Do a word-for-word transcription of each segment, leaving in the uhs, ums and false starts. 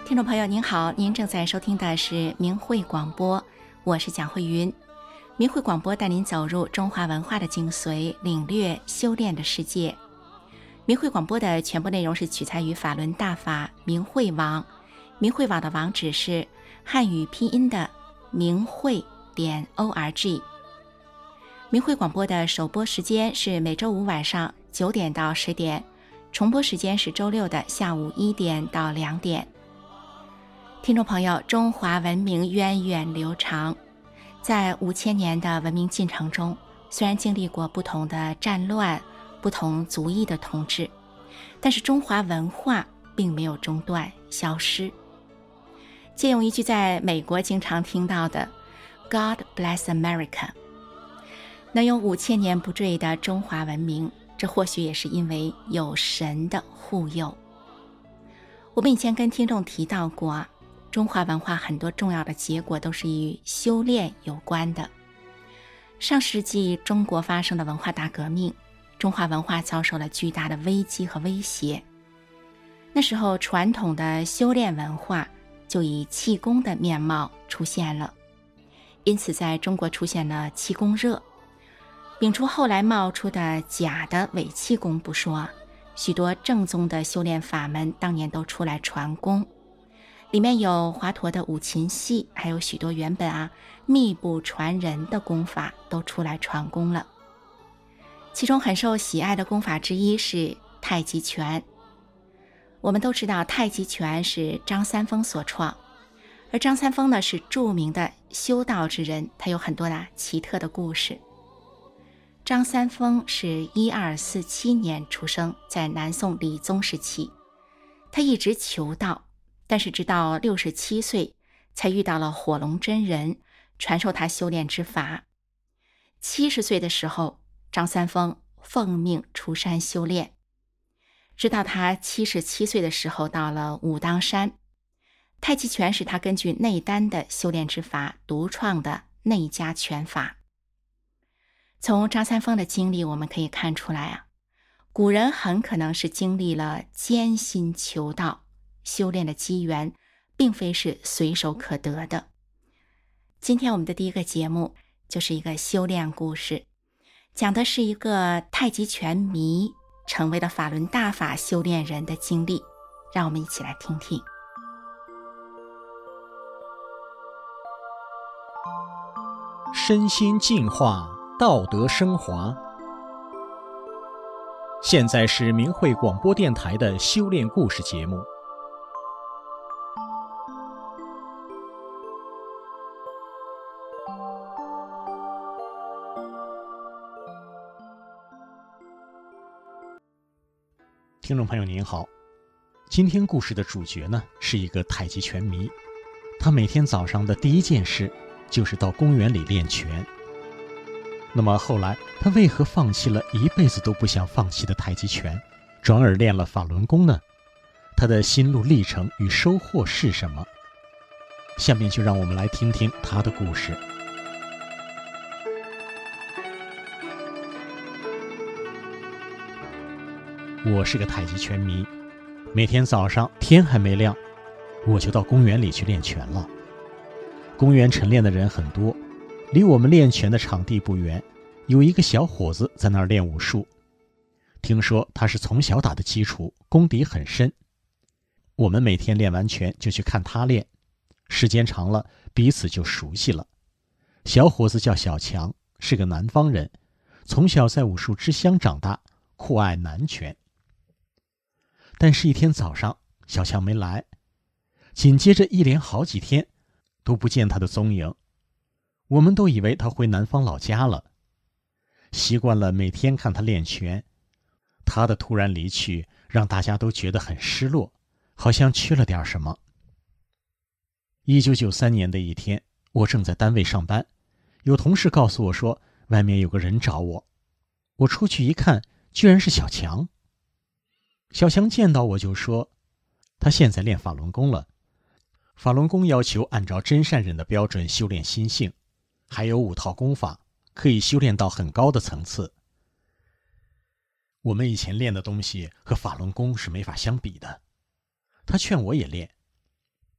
听众朋友您好，您正在收听的是明慧广播，我是蒋慧云。明慧广播带您走入中华文化的精髓，领略修炼的世界。明慧广播的全部内容是取材于法轮大法明慧网，明慧网的网址是汉语拼音的明慧点 org。 明慧广播的首播时间是每周五晚上九点到十点，重播时间是周六的下午一点到两点。听众朋友，中华文明源远流长，在五千年的文明进程中，虽然经历过不同的战乱、不同族裔的统治，但是中华文化并没有中断消失。借用一句在美国经常听到的 God bless America， 能有五千年不坠的中华文明，这或许也是因为有神的护佑。我们以前跟听众提到过啊，中华文化很多重要的结果都是与修炼有关的。上世纪中国发生的文化大革命，中华文化遭受了巨大的危机和威胁。那时候传统的修炼文化就以气功的面貌出现了，因此在中国出现了气功热。摒除后来冒出的假的伪气功不说，许多正宗的修炼法门当年都出来传功，里面有华佗的五禽戏，还有许多原本啊秘不传人的功法都出来传功了。其中很受喜爱的功法之一是太极拳。我们都知道太极拳是张三丰所创，而张三丰呢是著名的修道之人，他有很多的奇特的故事。张三丰是一二四七年出生，在南宋理宗时期，他一直求道，但是直到六十七岁才遇到了火龙真人，传授他修炼之法。七十岁的时候，张三丰奉命出山修炼，直到他七十七岁的时候到了武当山。太极拳是他根据内丹的修炼之法独创的内家拳法。从张三丰的经历我们可以看出来啊，古人很可能是经历了艰辛求道，修炼的机缘并非是随手可得的。今天我们的第一个节目就是一个修炼故事，讲的是一个太极拳迷成为了法轮大法修炼人的经历，让我们一起来听听。 身心净化，道德升华。现在是明慧广播电台的修炼故事节目。听众朋友您好，今天故事的主角呢是一个太极拳迷，他每天早上的第一件事就是到公园里练拳。那么后来他为何放弃了一辈子都不想放弃的太极拳，转而练了法轮功呢？他的心路历程与收获是什么？下面就让我们来听听他的故事。我是个太极拳迷，每天早上天还没亮，我就到公园里去练拳了。公园晨练的人很多，离我们练拳的场地不远，有一个小伙子在那儿练武术。听说他是从小打的基础，功底很深。我们每天练完拳就去看他练，时间长了，彼此就熟悉了。小伙子叫小强，是个南方人，从小在武术之乡长大，酷爱南拳。但是一天早上，小强没来，紧接着一连好几天都不见他的踪影。我们都以为他回南方老家了。习惯了每天看他练拳，他的突然离去让大家都觉得很失落，好像缺了点什么。一九九三年的一天，我正在单位上班，有同事告诉我说外面有个人找我。我出去一看，居然是小强。小强见到我就说，他现在练法轮功了。法轮功要求按照真善忍的标准修炼心性，还有五套功法，可以修炼到很高的层次。我们以前练的东西和法轮功是没法相比的。他劝我也练。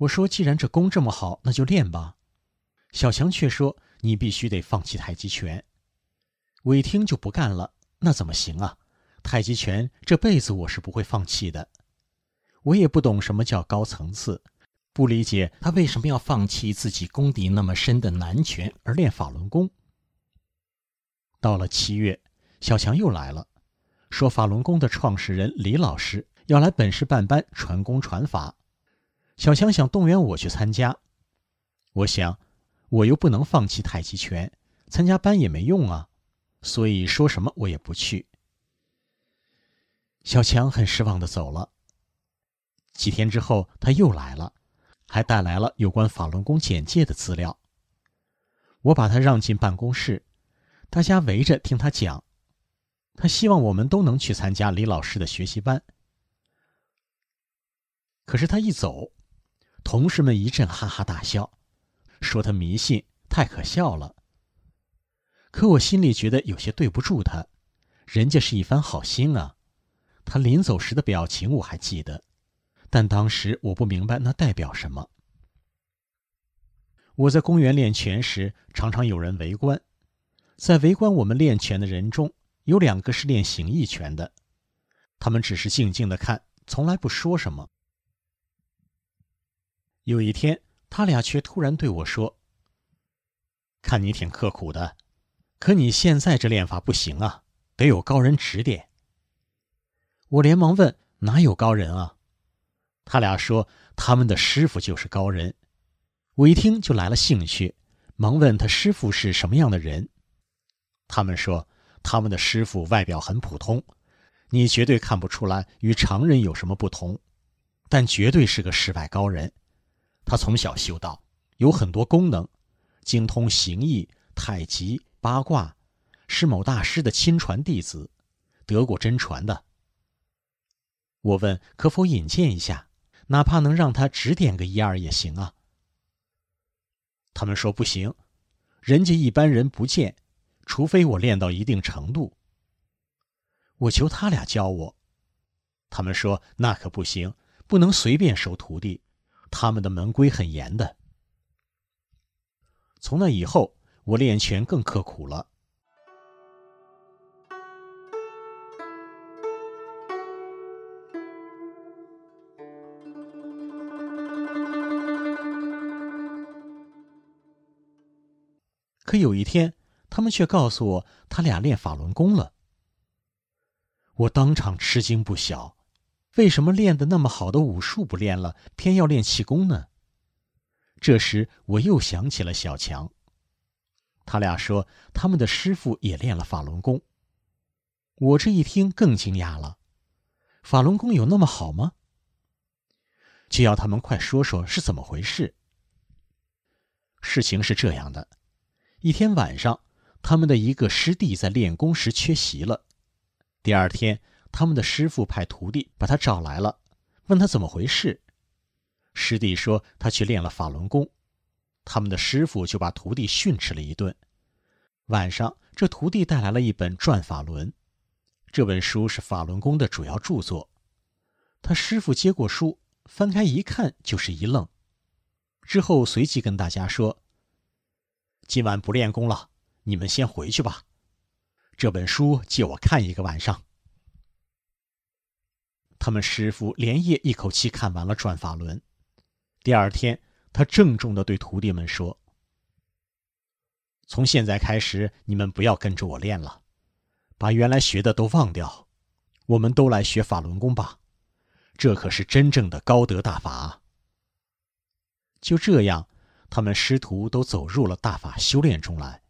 我说既然这功这么好，那就练吧。小强却说你必须得放弃太极拳。我一听就不干了，那怎么行啊？太极拳这辈子我是不会放弃的。我也不懂什么叫高层次，不理解他为什么要放弃自己功底那么深的南拳而练法轮功。到了七月，小强又来了，说法轮功的创始人李老师要来本市办班传功传法。小强想动员我去参加，我想我又不能放弃太极拳，参加班也没用啊，所以说什么我也不去。小强很失望地走了。几天之后他又来了，还带来了有关法轮功简介的资料。我把他让进办公室，大家围着听他讲，他希望我们都能去参加李老师的学习班。可是他一走，同事们一阵哈哈大笑，说他迷信，太可笑了。可我心里觉得有些对不住他，人家是一番好心啊。他临走时的表情我还记得，但当时我不明白那代表什么。我在公园练拳时，常常有人围观。在围观我们练拳的人中，有两个是练形意拳的，他们只是静静地看，从来不说什么。有一天，他俩却突然对我说：“看你挺刻苦的，可你现在这练法不行啊，得有高人指点。”我连忙问：“哪有高人啊？”他俩说他们的师傅就是高人。我一听就来了兴趣，忙问他师傅是什么样的人。他们说他们的师傅外表很普通，你绝对看不出来与常人有什么不同，但绝对是个世外高人。他从小修道，有很多功能，精通形意、太极、八卦，是某大师的亲传弟子，得过真传的。我问可否引荐一下，哪怕能让他指点个一二也行啊。他们说不行，人家一般人不见，除非我练到一定程度。我求他俩教我，他们说那可不行，不能随便收徒弟，他们的门规很严的。从那以后，我练拳更刻苦了。可有一天，他们却告诉我他俩练法轮功了。我当场吃惊不小，为什么练得那么好的武术不练了，偏要练气功呢？这时我又想起了小强，他俩说他们的师傅也练了法轮功。我这一听更惊讶了，法轮功有那么好吗？就要他们快说说是怎么回事。事情是这样的，一天晚上，他们的一个师弟在练功时缺席了。第二天，他们的师傅派徒弟把他找来了，问他怎么回事。师弟说他去练了法轮功，他们的师傅就把徒弟训斥了一顿。晚上，这徒弟带来了一本《转法轮》，这本书是法轮功的主要著作。他师傅接过书，翻开一看就是一愣，之后随即跟大家说：“今晚不练功了，你们先回去吧。这本书借我看一个晚上。”他们师傅连夜一口气看完了《转法轮》。第二天，他郑重地对徒弟们说：“从现在开始，你们不要跟着我练了，把原来学的都忘掉，我们都来学法轮功吧，这可是真正的高德大法。”就这样，他们师徒都走入了大法修炼中来。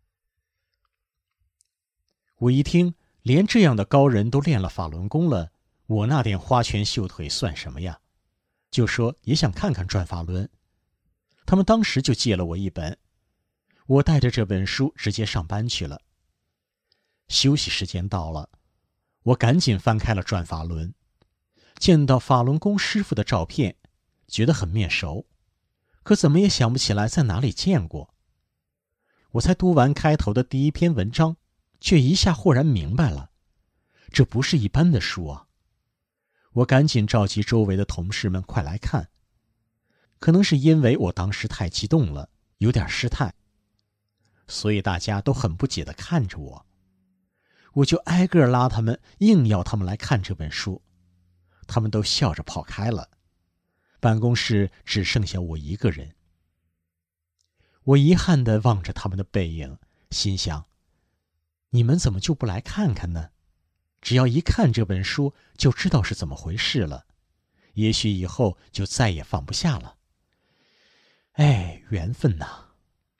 我一听，连这样的高人都练了法轮功了，我那点花拳绣腿算什么呀？就说也想看看《转法轮》。他们当时就借了我一本，我带着这本书直接上班去了。休息时间到了，我赶紧翻开了《转法轮》，见到法轮功师傅的照片，觉得很面熟，可怎么也想不起来在哪里见过。我才读完开头的第一篇文章，却一下豁然明白了，这不是一般的书啊！我赶紧召集周围的同事们快来看。 可能是因为我当时太激动了，有点失态，所以大家都很不解地看着我。我就挨个拉他们，硬要他们来看这本书，他们都笑着跑开了。办公室只剩下我一个人。我遗憾地望着他们的背影，心想，你们怎么就不来看看呢？只要一看这本书就知道是怎么回事了，也许以后就再也放不下了。哎，缘分呐！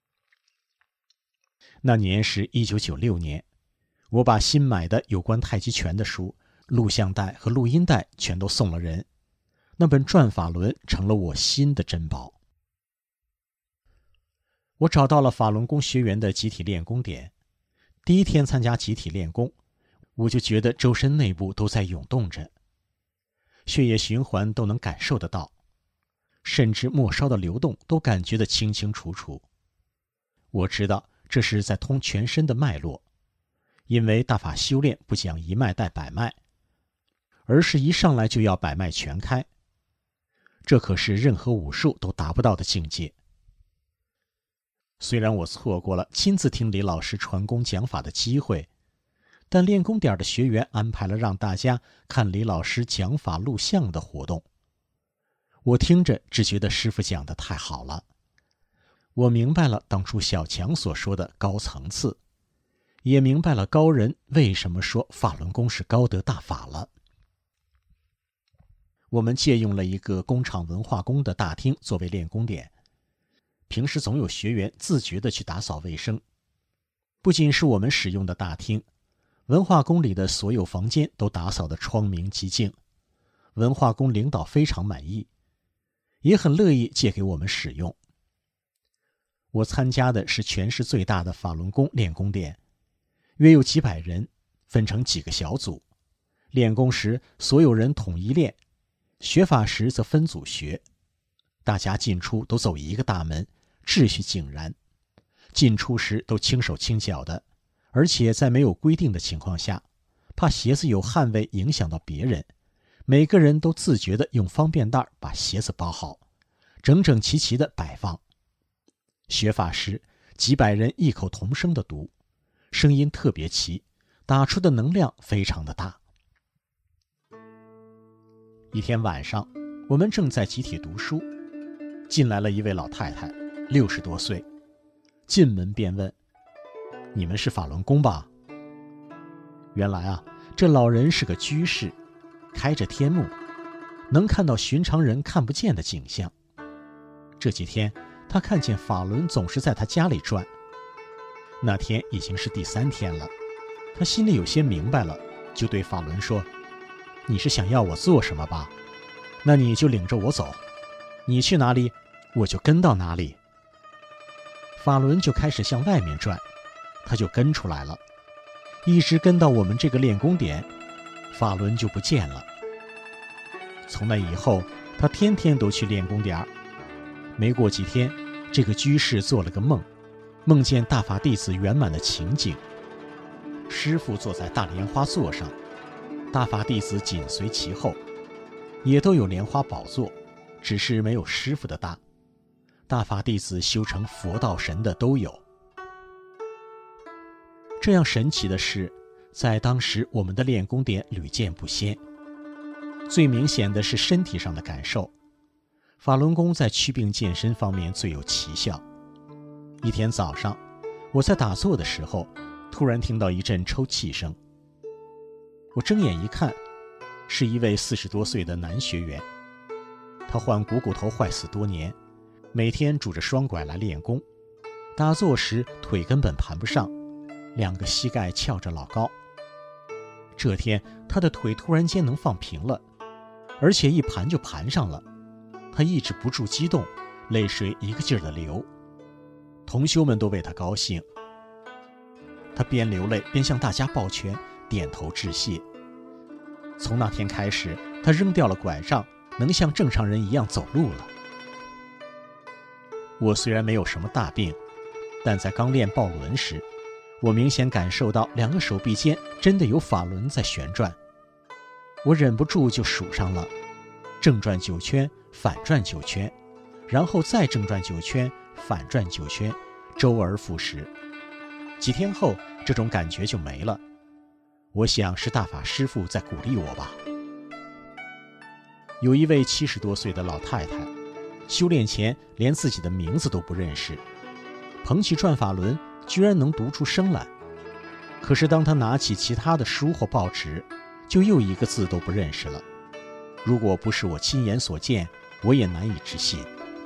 那年是一九九六年，我把新买的有关太极拳的书、录像带和录音带全都送了人，那本转法轮成了我新的珍宝。我找到了法轮功学员的集体练功点，第一天参加集体练功，我就觉得周身内部都在涌动着，血液循环都能感受得到，甚至末梢的流动都感觉得清清楚楚。我知道这是在通全身的脉络，因为大法修炼不讲一脉带百脉，而是一上来就要百脉全开，这可是任何武术都达不到的境界。虽然我错过了亲自听李老师传功讲法的机会，但练功点的学员安排了让大家看李老师讲法录像的活动。我听着只觉得师父讲得太好了，我明白了当初小强所说的高层次，也明白了高人为什么说法轮功是高德大法了。我们借用了一个工厂文化宫的大厅作为练功点，平时总有学员自觉地去打扫卫生。不仅是我们使用的大厅，文化宫里的所有房间都打扫得窗明几净，文化宫领导非常满意，也很乐意借给我们使用。我参加的是全市最大的法轮功练功点，约有几百人，分成几个小组。练功时所有人统一练，学法时则分组学。大家进出都走一个大门，秩序井然。进出时都轻手轻脚的，而且在没有规定的情况下，怕鞋子有汗味影响到别人，每个人都自觉地用方便袋把鞋子包好，整整齐齐地摆放。学法时，几百人异口同声地读，声音特别齐，打出的能量非常的大。一天晚上，我们正在集体读书，进来了一位老太太，六十多岁，进门便问：“你们是法轮功吧？”原来啊，这老人是个居士，开着天目，能看到寻常人看不见的景象。这几天他看见法轮总是在他家里转，那天已经是第三天了，他心里有些明白了，就对法轮说：“你是想要我做什么吧？那你就领着我走，你去哪里，我就跟到哪里。”法轮就开始向外面转，他就跟出来了，一直跟到我们这个练功点，法轮就不见了。从那以后，他天天都去练功点。没过几天，这个居士做了个梦，梦见大法弟子圆满的情景。师父坐在大莲花座上，大法弟子紧随其后，也都有莲花宝座，只是没有师父的大。大法弟子修成佛道神的都有。这样神奇的事，在当时我们的练功点屡见不鲜。最明显的是身体上的感受，法轮功在祛病健身方面最有奇效。一天早上，我在打坐的时候，突然听到一阵抽泣声。我睁眼一看，是一位四十多岁的男学员，他患股骨头坏死多年，每天拄着双拐来练功，打坐时腿根本盘不上，两个膝盖翘着老高。这天他的腿突然间能放平了，而且一盘就盘上了，他抑制不住激动，泪水一个劲儿地流。同修们都为他高兴，他边流泪边向大家抱拳，点头致谢。从那天开始，他扔掉了拐杖，能像正常人一样走路了。我虽然没有什么大病，但在刚练抱轮时，我明显感受到两个手臂间真的有法轮在旋转。我忍不住就数上了，正转九圈，反转九圈， 然后再正转九圈，反转九圈，周而复始。几天后，这种感觉就没了。我想是大法师父在鼓励我吧。有一位七十多岁的老太太，修炼前连自己的名字都不认识，捧起转法轮居然能读出声来。可是当她拿起其他的书或报纸，就又一个字都不认识了。如果不是我亲眼所见，我也难以置信。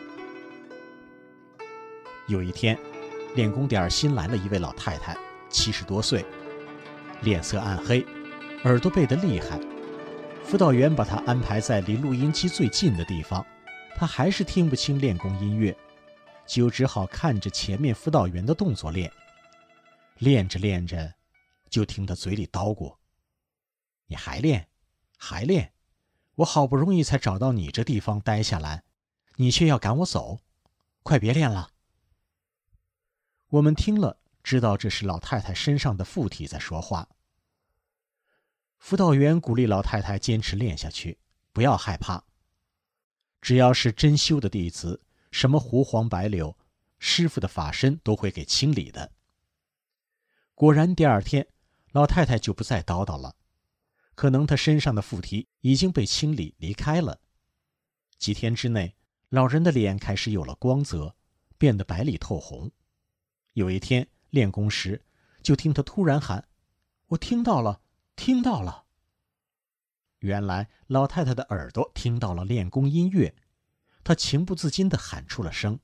有一天，练功点新来了一位老太太，七十多岁，脸色暗黑，耳朵背得厉害。辅导员把她安排在离录音机最近的地方，她还是听不清练功音乐，就只好看着前面辅导员的动作练。练着练着，就听她嘴里叨咕：“你还练，还练，我好不容易才找到你这地方待下来，你却要赶我走，快别练了。”我们听了，知道这是老太太身上的附体在说话。辅导员鼓励老太太坚持练下去，不要害怕。只要是真修的弟子，什么胡黄白柳，师父的法身都会给清理的。果然第二天，老太太就不再叨叨了，可能她身上的附体已经被清理离开了。几天之内，老人的脸开始有了光泽，变得白里透红。有一天练功时，就听他突然喊：“我听到了，听到了。”原来老太太的耳朵听到了练功音乐，她情不自禁地喊出了声。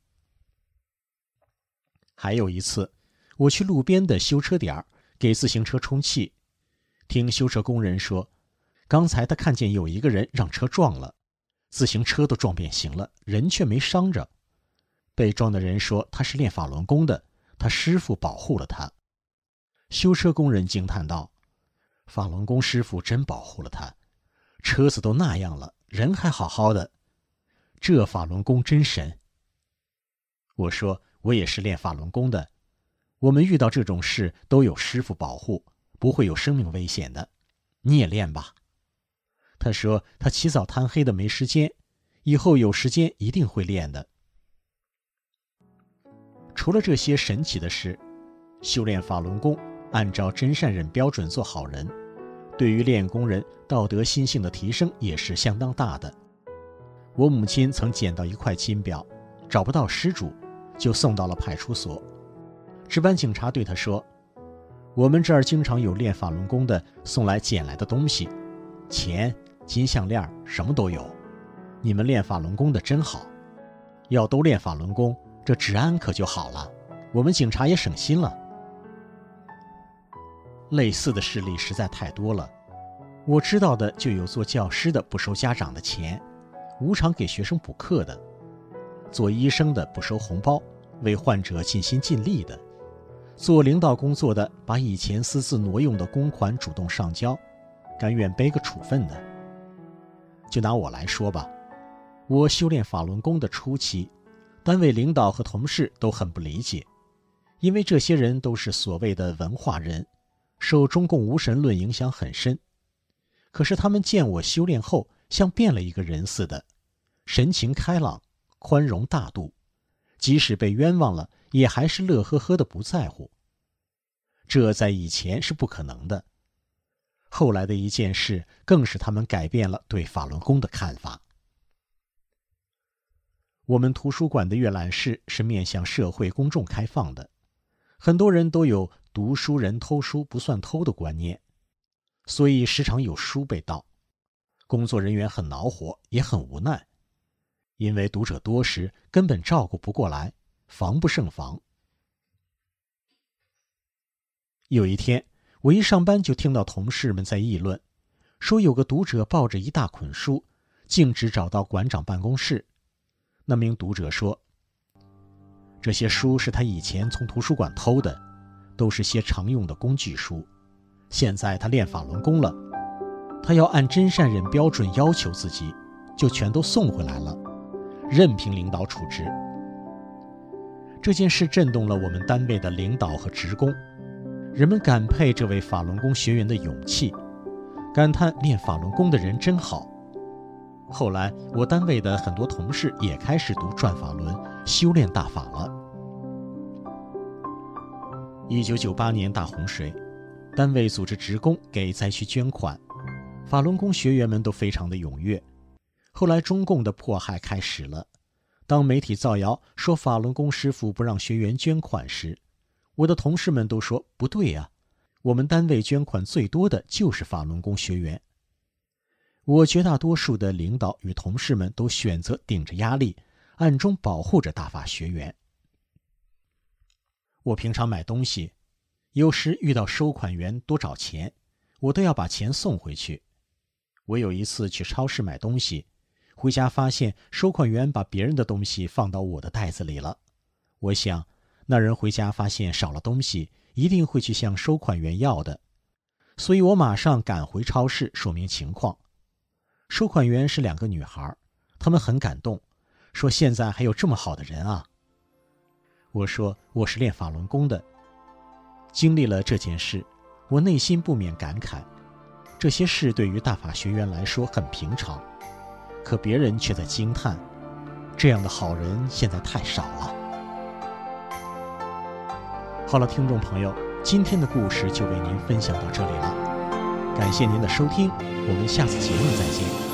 还有一次，我去路边的修车点给自行车充气，听修车工人说，刚才他看见有一个人让车撞了，自行车都撞变形了，人却没伤着。被撞的人说他是练法轮功的，他师父保护了他。修车工人惊叹道：“法轮功师父真保护了他，车子都那样了，人还好好的，这法轮功真神。”我说：“我也是练法轮功的，我们遇到这种事都有师父保护，不会有生命危险的，你也练吧。”他说他起早贪黑的没时间，以后有时间一定会练的。除了这些神奇的事，修炼法轮功，按照真善忍标准做好人，对于练功人道德心性的提升也是相当大的。我母亲曾捡到一块金表，找不到失主，就送到了派出所。值班警察对她说：“我们这儿经常有练法轮功的送来捡来的东西，钱、金项链什么都有，你们练法轮功的真好，要都练法轮功，这治安可就好了，我们警察也省心了。”类似的事例实在太多了，我知道的就有做教师的不收家长的钱，无偿给学生补课的，做医生的不收红包，为患者尽心尽力的，做领导工作的把以前私自挪用的公款主动上交，甘愿背个处分的。就拿我来说吧，我修炼法轮功的初期，单位领导和同事都很不理解，因为这些人都是所谓的文化人，受中共无神论影响很深。可是他们见我修炼后像变了一个人似的，神情开朗，宽容大度，即使被冤枉了也还是乐呵呵的不在乎。这在以前是不可能的。后来的一件事更使他们改变了对法轮功的看法。我们图书馆的阅览室是面向社会公众开放的，很多人都有读书人偷书不算偷的观念，所以时常有书被盗。工作人员很恼火，也很无奈，因为读者多时根本照顾不过来，防不胜防。有一天，我一上班就听到同事们在议论，说有个读者抱着一大捆书，径直找到馆长办公室。那名读者说，这些书是他以前从图书馆偷的，都是些常用的工具书，现在他练法轮功了，他要按真善忍标准要求自己，就全都送回来了，任凭领导处置。这件事震动了我们单位的领导和职工，人们感佩这位法轮功学员的勇气，感叹练法轮功的人真好。 后来我单位的很多同事也开始读转法轮，修炼大法了。一九九八年大洪水，单位组织职工给灾区捐款，法轮功学员们都非常的踊跃。后来中共的迫害开始了，当媒体造谣说法轮功师父不让学员捐款时，我的同事们都说不对啊，我们单位捐款最多的就是法轮功学员。我绝大多数的领导与同事们都选择顶着压力，暗中保护着大法学员。我平常买东西，有时遇到收款员多找钱，我都要把钱送回去。我有一次去超市买东西，回家发现收款员把别人的东西放到我的袋子里了。我想，那人回家发现少了东西，一定会去向收款员要的，所以我马上赶回超市说明情况。收款员是两个女孩，她们很感动，说现在还有这么好的人啊。我说我是练法轮功的。经历了这件事，我内心不免感慨，这些事对于大法学员来说很平常，可别人却在惊叹，这样的好人现在太少了。好了，听众朋友，今天的故事就为您分享到这里了，感谢您的收听，我们下次节目再见。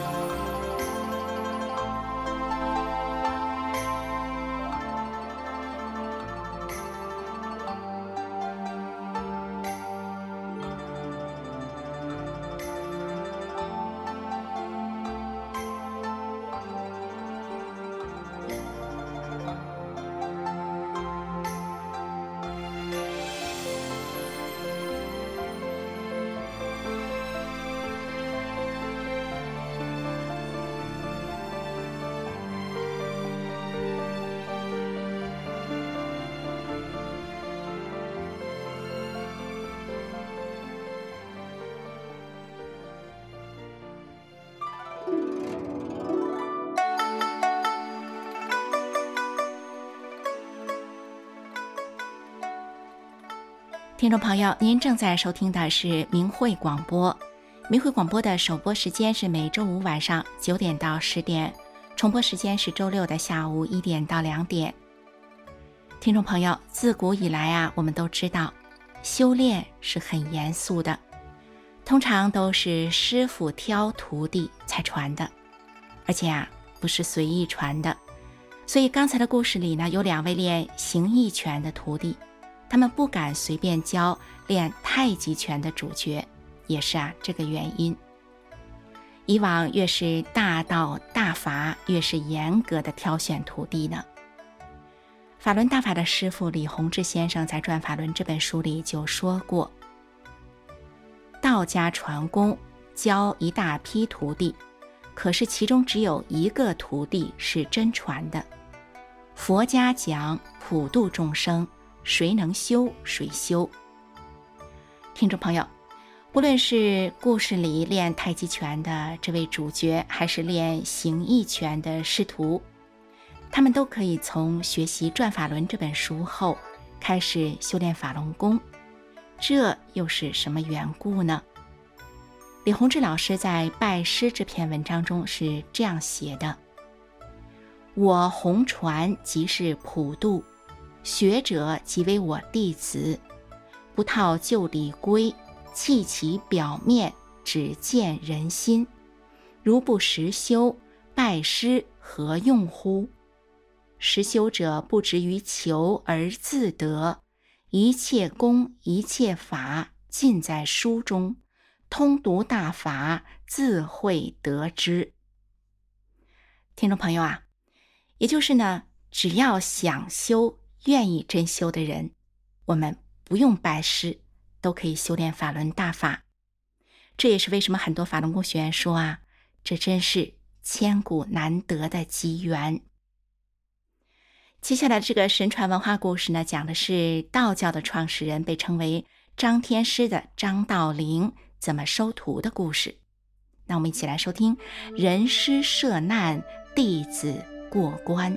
听众朋友，您正在收听的是明慧广播。明慧广播的首播时间是每周五晚上九点到十点，重播时间是周六的下午一点到两点。听众朋友，自古以来啊，我们都知道，修炼是很严肃的，通常都是师傅挑徒弟才传的，而且啊，不是随意传的。所以刚才的故事里呢，有两位练形意拳的徒弟，他们不敢随便教练太极拳的主角，也是啊这个原因。以往越是大道大法，越是严格的挑选徒弟呢。法轮大法的师父李洪志先生在《转法轮》这本书里就说过，道家传功教一大批徒弟，可是其中只有一个徒弟是真传的。佛家讲普度众生，谁能修谁修。听众朋友，不论是故事里练太极拳的这位主角，还是练形意拳的师徒，他们都可以从学习《转法轮》这本书后开始修炼法轮功。这又是什么缘故呢？李洪志老师在《拜师》这篇文章中是这样写的：我弘传即是普度，学者即为我弟子，不套旧礼规，弃其表面，只见人心。如不实修，拜师何用乎？实修者不执于求而自得，一切功一切法尽在书中，通读大法，自会得知。听众朋友啊，也就是呢，只要想修，愿意真修的人，我们不用拜师，都可以修炼法轮大法。这也是为什么很多法轮功学员说啊，这真是千古难得的机缘。接下来这个神传文化故事呢，讲的是道教的创始人，被称为张天师的张道陵怎么收徒的故事。那我们一起来收听人师涉难，弟子过关。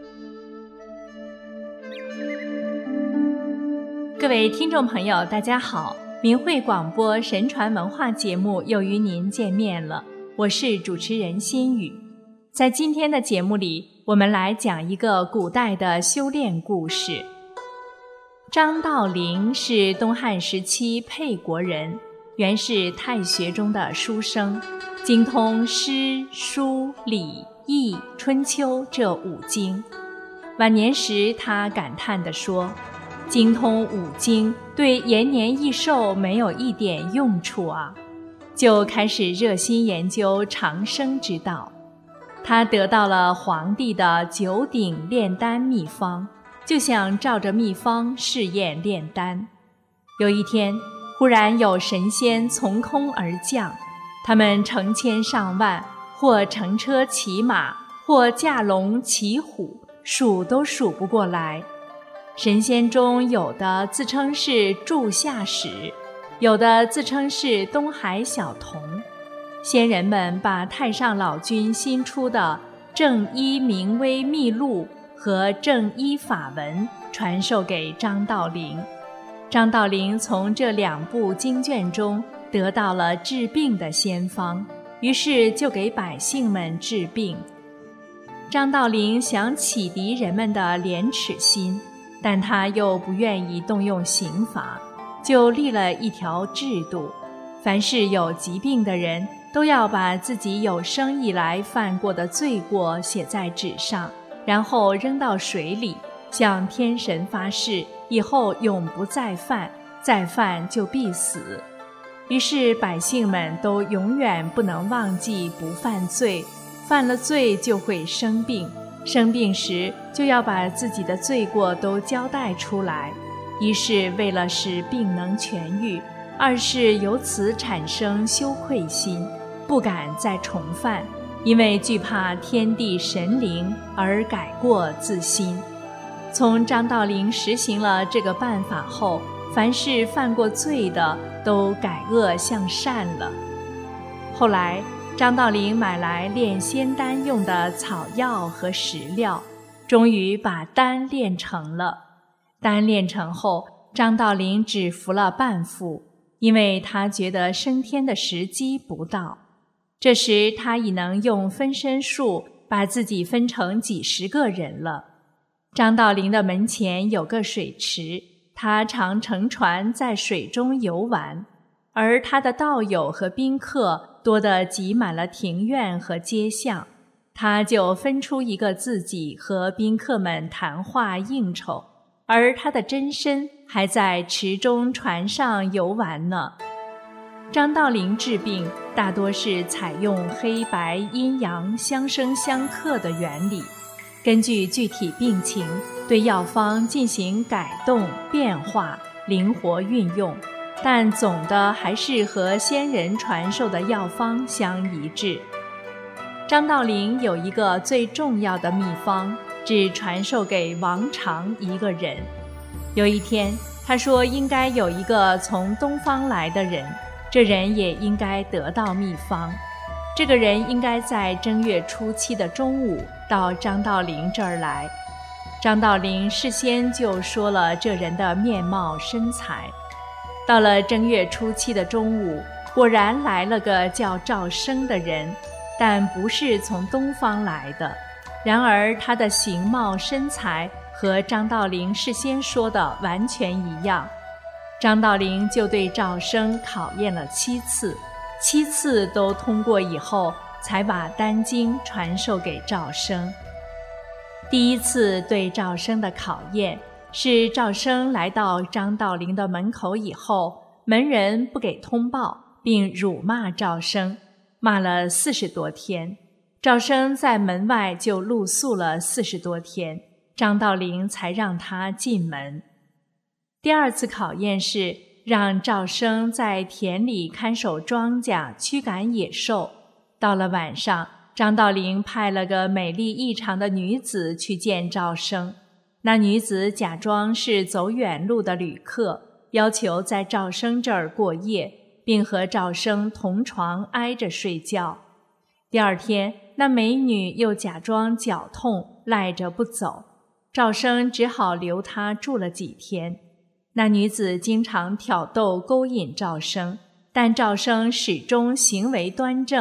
各位听众朋友大家好，明慧广播神传文化节目又与您见面了， 我是主持人心雨。在今天的节目里，我们来讲一个古代的修炼故事。张道陵是东汉时期沛国人，原是太学中的书生，精通诗、书、礼、易、春秋这五经。晚年时，他感叹地说：“精通五经，对延年益寿没有一点用处啊！”就开始热心研究长生之道。他得到了皇帝的九鼎炼丹秘方，就想照着秘方试验炼丹。有一天，忽然有神仙从空而降，他们成千上万，或乘车骑马，或驾龙骑虎，数都数不过来。神仙中有的自称是柱下使，有的自称是东海小童。仙人们把太上老君新出的《正一明威秘录》和《正一法文》传授给张道陵。张道陵从这两部经卷中得到了治病的仙方，于是就给百姓们治病。张道陵想启迪人们的廉耻心，但他又不愿意动用刑罚，就立了一条制度：凡是有疾病的人，都要把自己有生以来犯过的罪过写在纸上，然后扔到水里，向天神发誓，以后永不再犯，再犯就必死。于是百姓们都永远不能忘记不犯罪，犯了罪就会生病，生病时就要把自己的罪过都交代出来。一是为了使病能痊愈，二是由此产生羞愧心，不敢再重犯，因为惧怕天地神灵而改过自新。从张道陵实行了这个办法后，凡是犯过罪的都改恶向善了。后来张道陵买来炼仙丹用的草药和石料，终于把丹炼成了。丹炼成后，张道陵只服了半副，因为他觉得升天的时机不到。这时他已能用分身术把自己分成几十个人了。张道陵的门前有个水池，他常乘船在水中游玩，而他的道友和宾客多得挤满了庭院和街巷，他就分出一个自己和宾客们谈话应酬，而他的真身还在池中船上游玩呢。张道陵治病大多是采用黑白阴阳相生相克的原理，根据具体病情对药方进行改动变化，灵活运用，但总的还是和先人传授的药方相一致。张道陵有一个最重要的秘方，只传授给王常一个人。有一天，他说应该有一个从东方来的人，这人也应该得到秘方。这个人应该在正月初七的中午到张道陵这儿来。张道陵事先就说了这人的面貌身材。到了正月初七的中午，果然来了个叫赵生的人，但不是从东方来的。然而他的形貌身材和张道陵事先说的完全一样。张道陵就对赵生考验了七次，七次都通过以后，才把丹经传授给赵生。第一次对赵生的考验是赵生来到张道陵的门口以后，门人不给通报，并辱骂赵生，骂了四十多天。赵生在门外就露宿了四十多天，张道陵才让他进门。第二次考验是让赵生在田里看守庄稼，驱赶野兽。到了晚上，张道陵派了个美丽异常的女子去见赵生。那女子假装是走远路的旅客，要求在赵生这儿过夜，并和赵生同床挨着睡觉。第二天，那美女又假装脚痛，赖着不走，赵生只好留她住了几天。那女子经常挑逗勾引赵生，但赵生始终行为端正，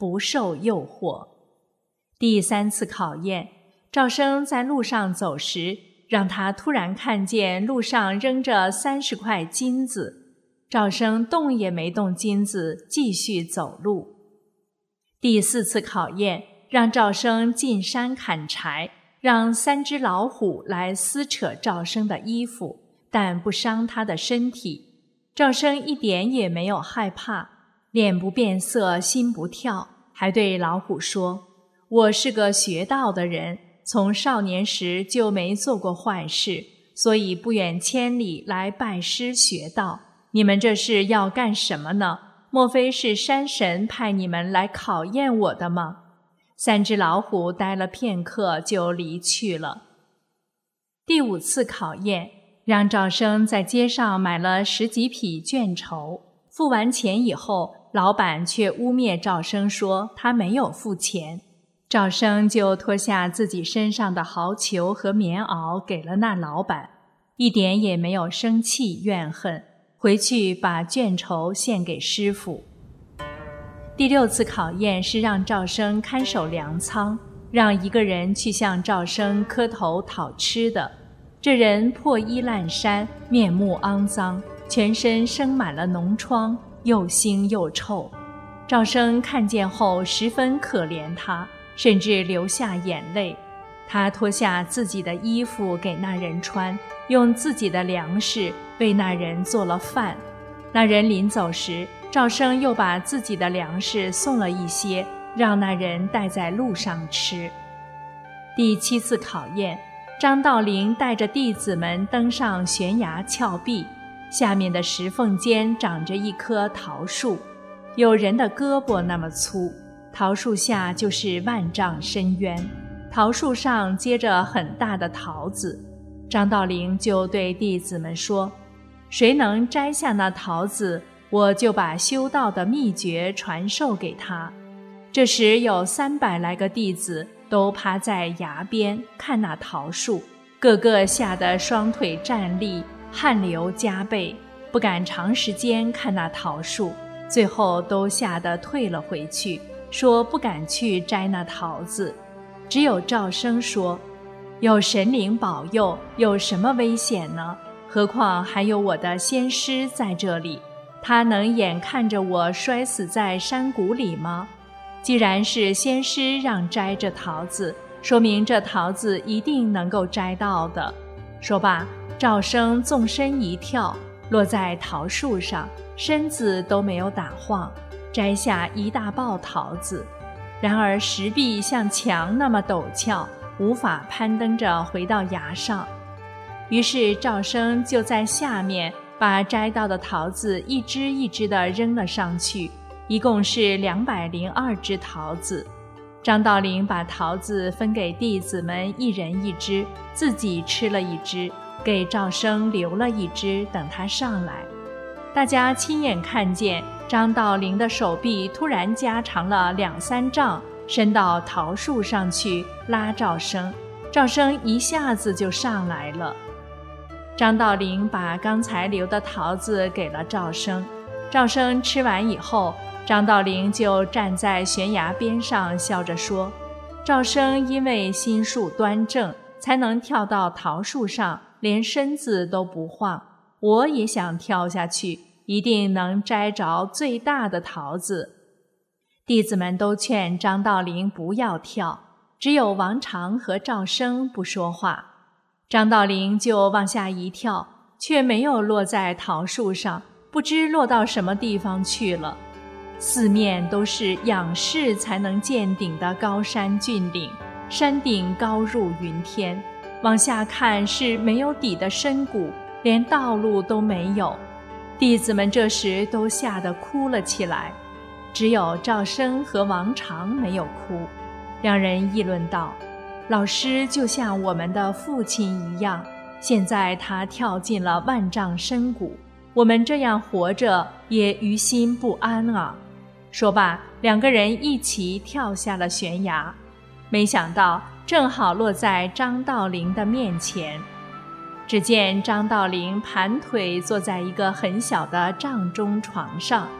不受诱惑。第三次考验，赵生在路上走时，让他突然看见路上扔着三十块金子，赵生动也没动金子，继续走路。第四次考验，让赵生进山砍柴，让三只老虎来撕扯赵生的衣服，但不伤他的身体。赵生一点也没有害怕，脸不变色，心不跳，还对老虎说：我是个学道的人，从少年时就没做过坏事，所以不远千里来拜师学道。你们这是要干什么呢？莫非是山神派你们来考验我的吗？三只老虎待了片刻就离去了。第五次考验，让赵生在街上买了十几匹绢绸，付完钱以后，老板却污蔑赵生说他没有付钱。赵生就脱下自己身上的毫裘和棉袄给了那老板，一点也没有生气怨恨，回去把绢绸献给师傅。第六次考验是让赵生看守粮仓，让一个人去向赵生磕头讨吃的。这人破衣烂衫，面目肮脏，全身生满了脓疮，又腥又臭。赵生看见后十分可怜他，甚至流下眼泪。他脱下自己的衣服给那人穿，用自己的粮食为那人做了饭。那人临走时，赵生又把自己的粮食送了一些，让那人带在路上吃。第七次考验，张道陵带着弟子们登上悬崖峭壁，下面的石缝间长着一棵桃树，有人的胳膊那么粗，桃树下就是万丈深渊，桃树上结着很大的桃子。张道陵就对弟子们说：谁能摘下那桃子，我就把修道的秘诀传授给他。这时有三百来个弟子都趴在崖边看那桃树，个个吓得双腿站立，汗流浃背，不敢长时间看那桃树，最后都吓得退了回去，说不敢去摘那桃子。只有赵生说：有神灵保佑，有什么危险呢？何况还有我的先师在这里，他能眼看着我摔死在山谷里吗？既然是先师让摘这桃子，说明这桃子一定能够摘到的。说罢，赵生纵身一跳，落在桃树上，身子都没有打晃，摘下一大抱桃子。然而石壁像墙那么陡峭，无法攀登着回到崖上。于是赵生就在下面把摘到的桃子一只一只地扔了上去，一共是两百零二只桃子。张道陵把桃子分给弟子们一人一只，自己吃了一只，给赵生留了一只，等他上来。大家亲眼看见张道陵的手臂突然加长了两三丈，伸到桃树上去拉赵生，赵生一下子就上来了。张道陵把刚才留的桃子给了赵生，赵生吃完以后，张道陵就站在悬崖边上笑着说：赵生因为心术端正，才能跳到桃树上，连身子都不晃。我也想跳下去，一定能摘着最大的桃子。弟子们都劝张道陵不要跳，只有王常和赵生不说话。张道陵就往下一跳，却没有落在桃树上，不知落到什么地方去了。四面都是仰视才能见顶的高山峻岭，山顶高入云天，往下看是没有底的深谷，连道路都没有。弟子们这时都吓得哭了起来，只有赵生和王常没有哭。两人议论道：老师就像我们的父亲一样，现在他跳进了万丈深谷，我们这样活着也于心不安啊。说罢，两个人一起跳下了悬崖，没想到正好落在张道陵的面前。只见张道陵盘腿坐在一个很小的帐中床上，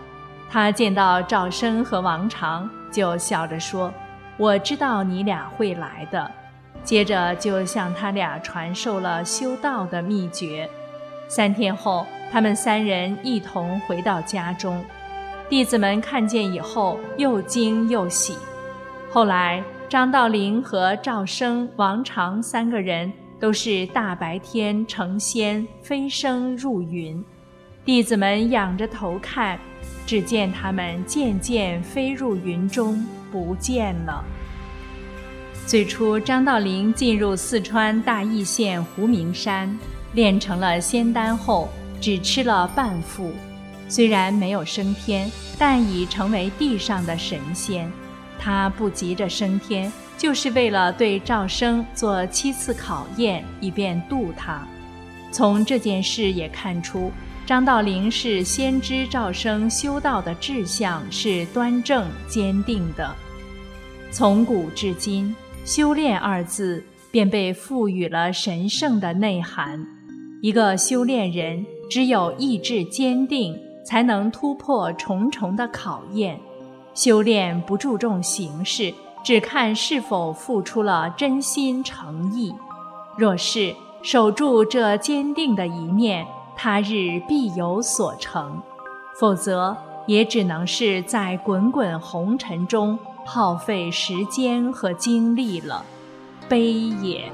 他见到赵生和王常，就笑着说：“我知道你俩会来的。”接着就向他俩传授了修道的秘诀。三天后，他们三人一同回到家中。弟子们看见以后，又惊又喜。后来，张道陵和赵生、王常三个人都是大白天成仙，飞升入云。弟子们仰着头看，只见他们渐渐飞入云中，不见了。最初，张道陵进入四川大邑县胡明山，炼成了仙丹后，只吃了半副，虽然没有升天，但已成为地上的神仙。他不急着升天，就是为了对赵生做七次考验，以便度他。从这件事也看出，张道陵是先知赵生修道的志向是端正坚定的。从古至今，修炼二字便被赋予了神圣的内涵。一个修炼人只有意志坚定，才能突破重重的考验。修炼不注重形式，只看是否付出了真心诚意。若是守住这坚定的一面，他日必有所成；否则，也只能是在滚滚红尘中耗费时间和精力了，悲也。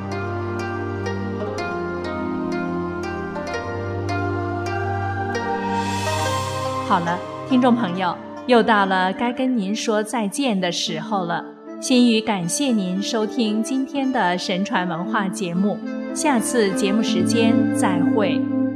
好了，听众朋友，又到了该跟您说再见的时候了。心语感谢您收听今天的神传文化节目，下次节目时间再会。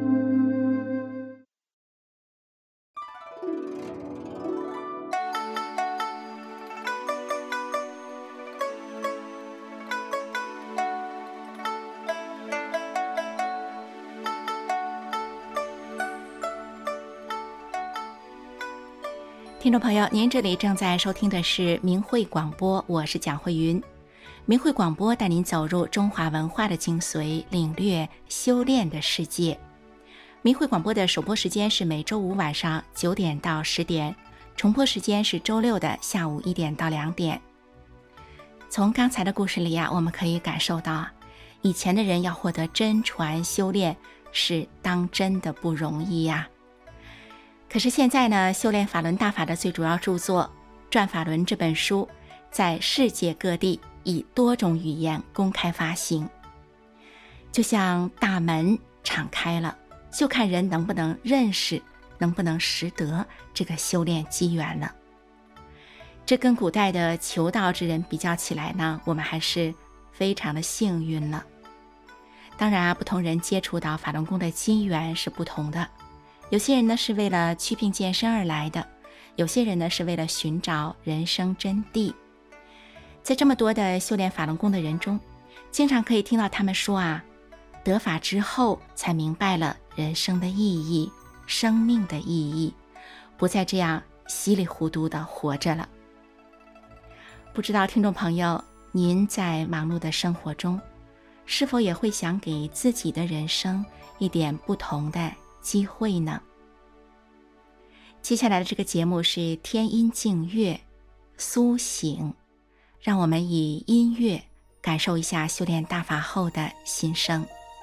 听众朋友，您这里正在收听的是明慧广播，我是蒋慧云。明慧广播带您走入中华文化的精髓，领略修炼的世界。明慧广播的首播时间是每周五晚上九点到十点，重播时间是周六的下午一点到两点。从刚才的故事里啊，我们可以感受到啊，以前的人要获得真传修炼是当真的不容易呀、啊。可是现在呢，修炼法轮大法的最主要著作《转法轮》这本书，在世界各地以多种语言公开发行。就像大门敞开了，就看人能不能认识，能不能识得这个修炼机缘了。这跟古代的求道之人比较起来呢，我们还是非常的幸运了。当然啊，不同人接触到法轮功的机缘是不同的。有些人呢是为了祛病健身而来的，有些人呢是为了寻找人生真谛。在这么多的修炼法轮功的人中，经常可以听到他们说啊，得法之后才明白了人生的意义，生命的意义，不再这样稀里糊涂的活着了。不知道听众朋友，您在忙碌的生活中，是否也会想给自己的人生一点不同的机会呢？接下来的这个节目是天音净乐苏醒，让我们以音乐感受一下修炼大法后的心声。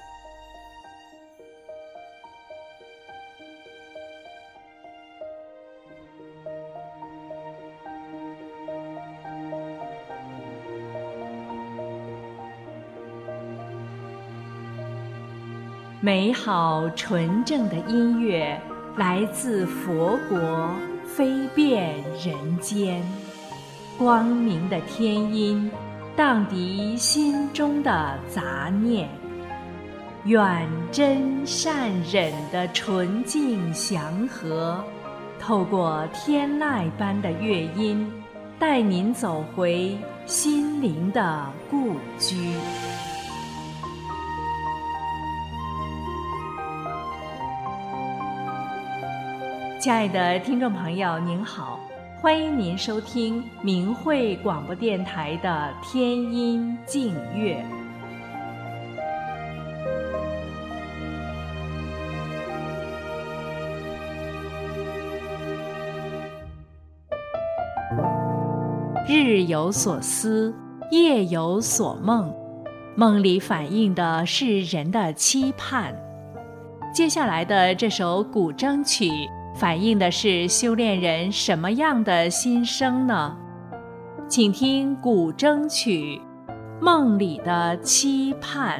美好纯正的音乐来自佛国，飞遍人间。光明的天音荡涤心中的杂念，愿真善忍的纯净祥和，透过天籁般的乐音，带您走回心灵的故居。亲爱的听众朋友您好，欢迎您收听明慧广播电台的天音净乐。 日有所思，夜有所梦，梦里反映的是人的期盼。接下来的这首古筝曲反映的是修炼人什么样的心声呢？请听古筝曲《梦里的期盼》。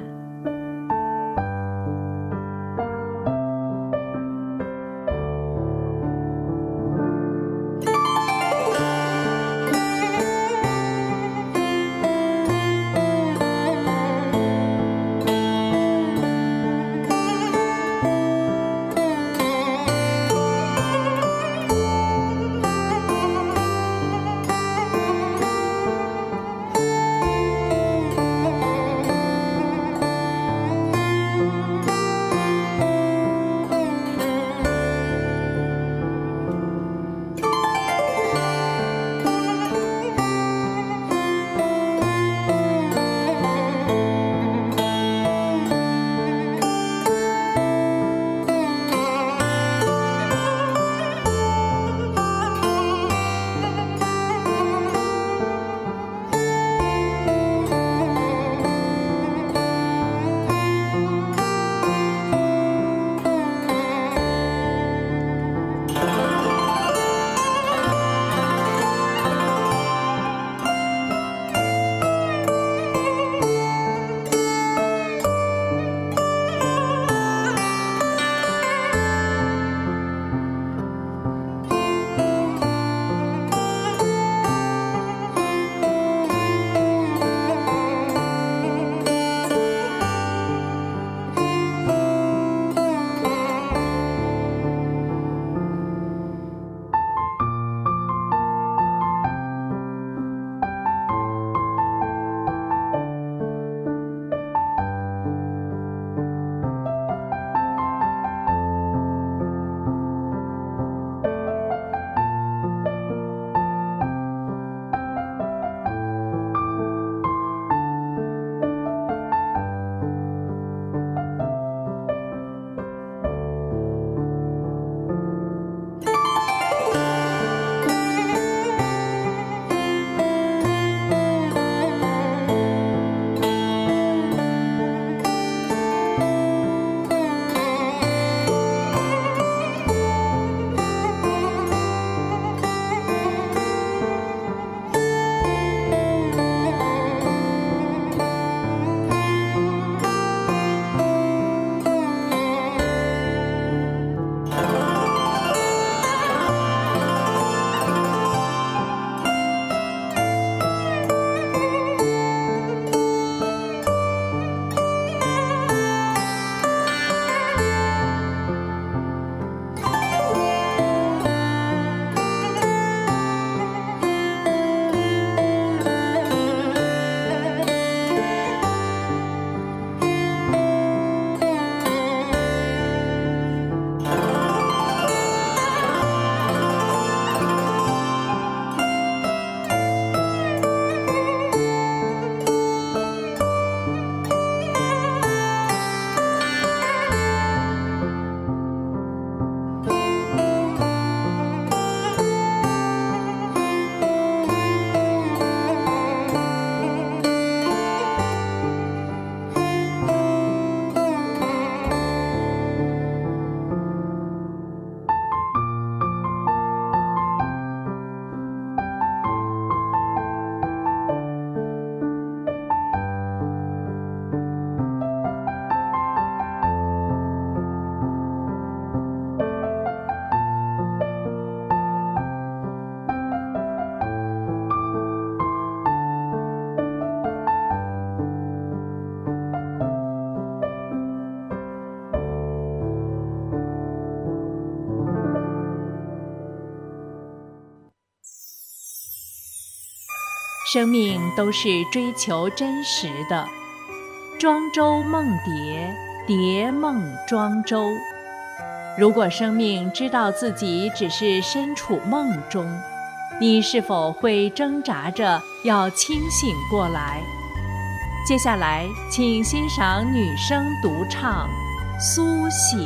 生命都是追求真实的，庄周梦蝶，蝶梦庄周。如果生命知道自己只是身处梦中，你是否会挣扎着要清醒过来？接下来，请欣赏女声独唱《苏醒》。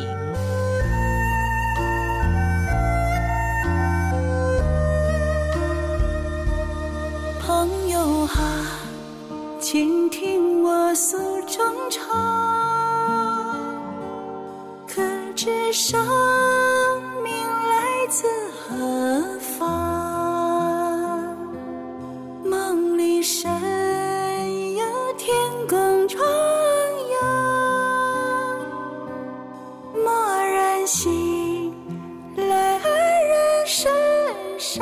倾听我诉衷肠，可知生命来自何方？梦里神有天公传扬，蓦然醒来黯然神伤。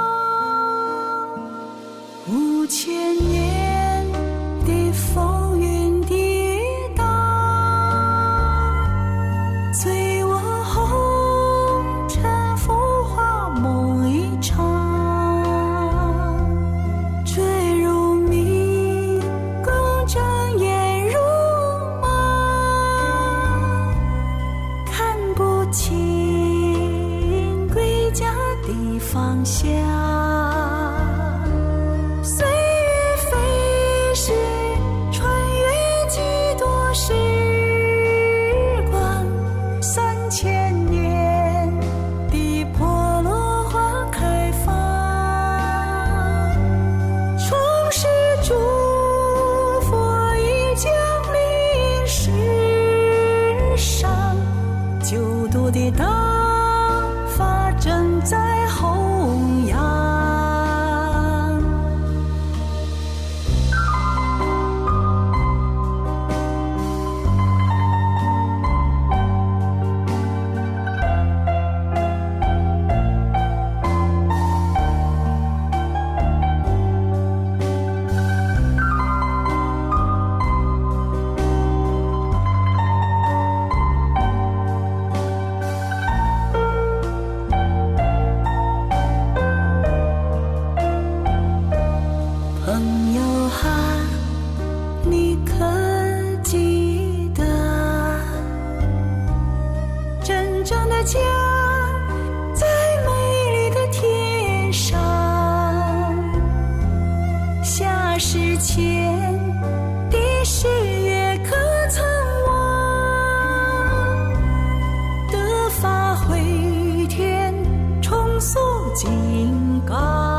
五千年的风云跌宕，醉我红尘浮华梦一场，坠入迷宫睁眼如梦，看不清归家的方向。的大法正在弘扬。朋友啊，你可记得，真正的家在美丽的天上。夏时前的誓约可曾忘？得法回天，重塑金刚。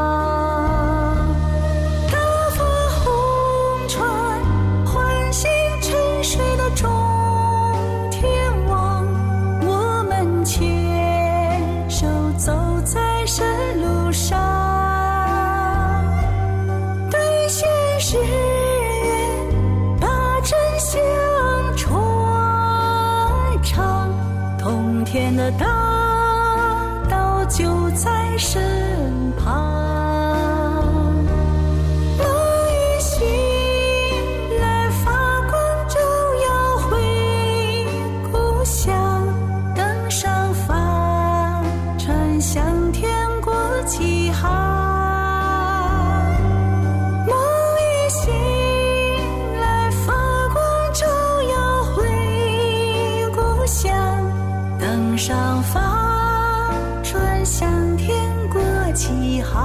中天王，我们牵手走在山路上，对现实愿把真相传唱，通天的大道就在身旁。起航，梦一醒来，发光照耀回故乡。登上发船向天国起航，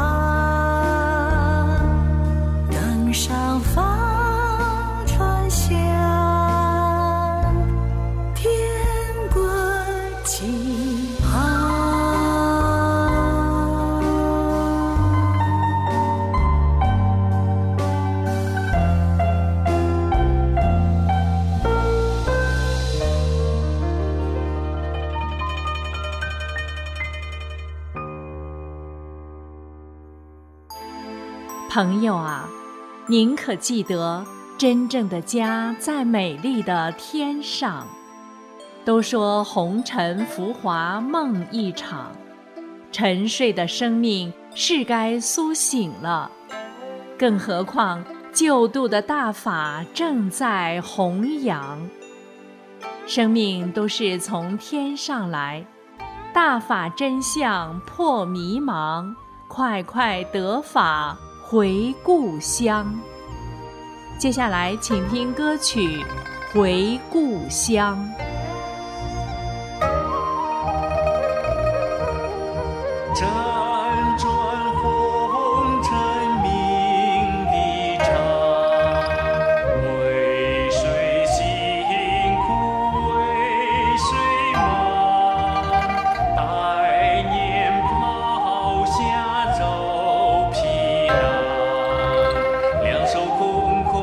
登上发船向天国起航。 朋友啊，您可记得真正的家在美丽的天上？都说红尘浮华梦一场，沉睡的生命是该苏醒了。更何况救度的大法正在弘扬。生命都是从天上来，大法真相破迷茫，快快得法回故乡。接下来请听歌曲《回故乡》。 辗转红尘命一场，为谁辛苦为谁忙？百年抛下走皮囊，两手空空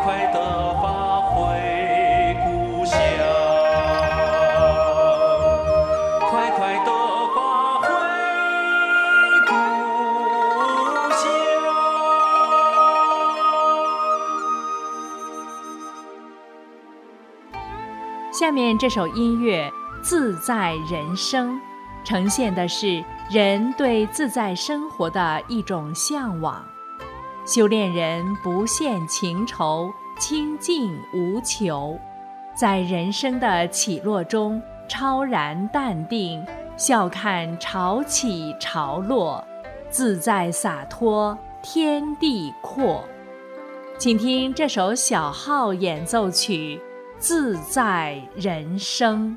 快地发回故乡，快快地发回故乡。 下面这首音乐《自在人生》，呈现的是人对自在生活的一种向往。修炼人不羡情愁，清净无求，在人生的起落中超然淡定，笑看潮起潮落，自在洒脱，天地阔。请听这首小号演奏曲《自在人生》。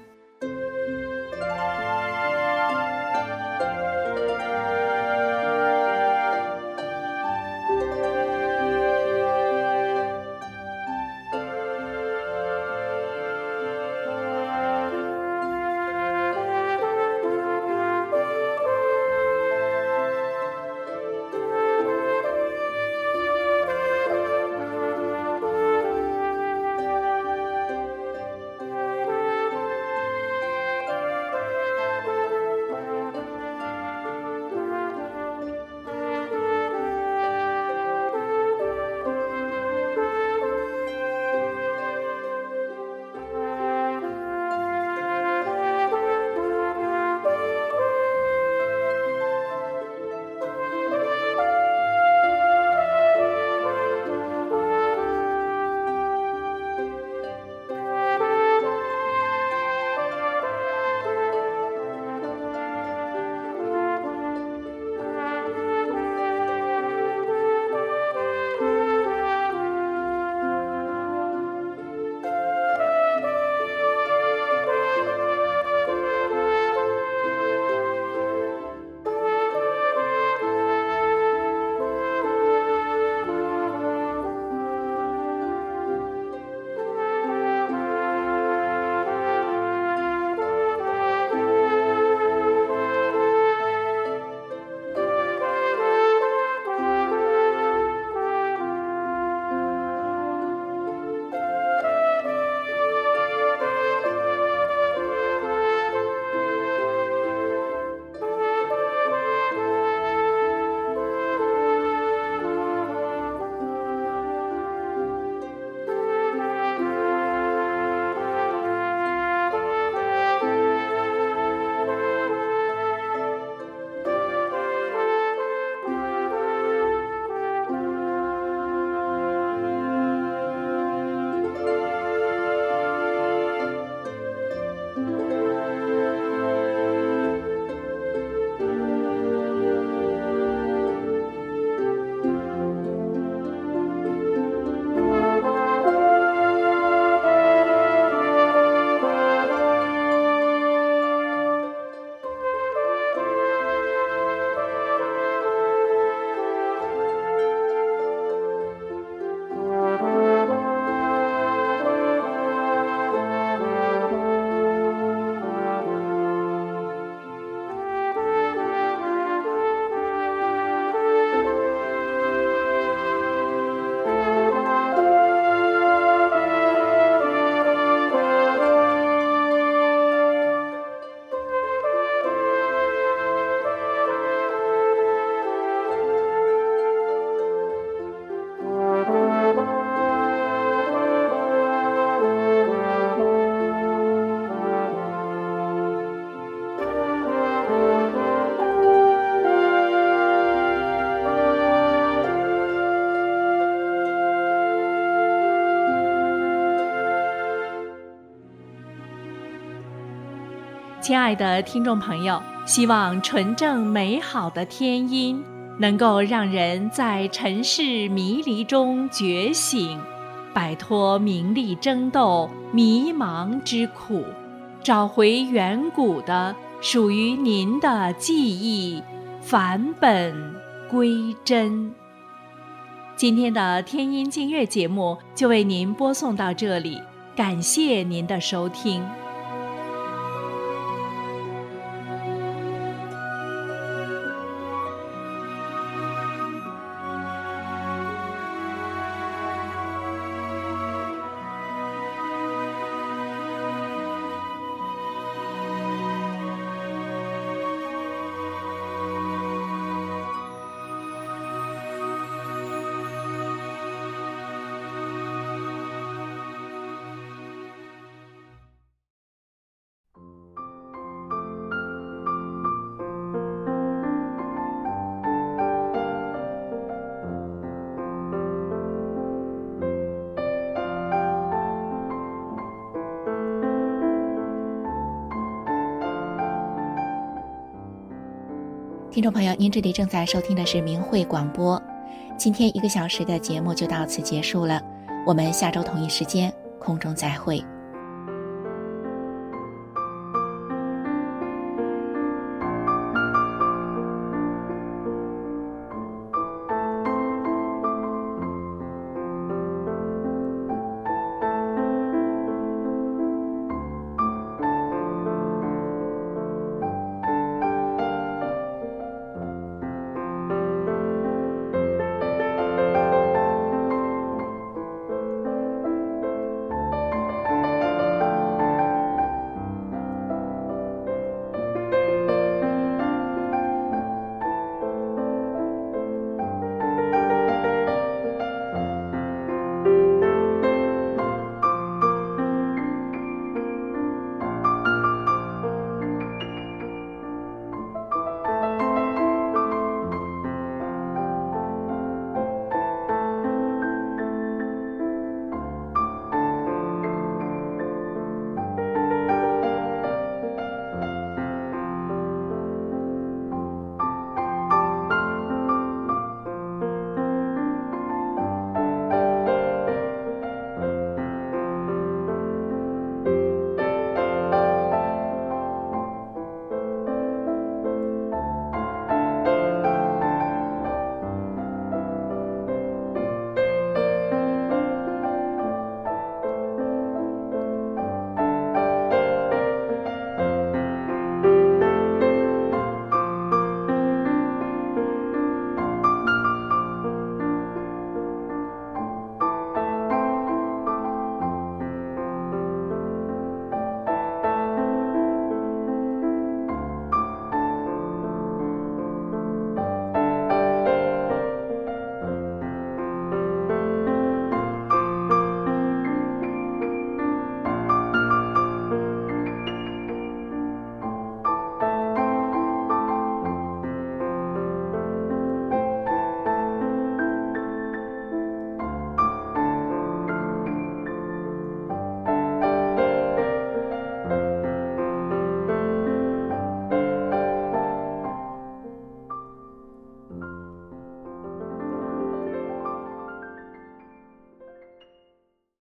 亲爱的听众朋友，希望纯正美好的天音能够让人在尘世迷离中觉醒，摆脱名利争斗、迷茫之苦，找回远古的属于您的记忆，返本归真。今天的天音净乐节目就为您播送到这里，感谢您的收听。 听众朋友，您这里正在收听的是明慧广播。今天一个小时的节目就到此结束了，我们下周同一时间空中再会。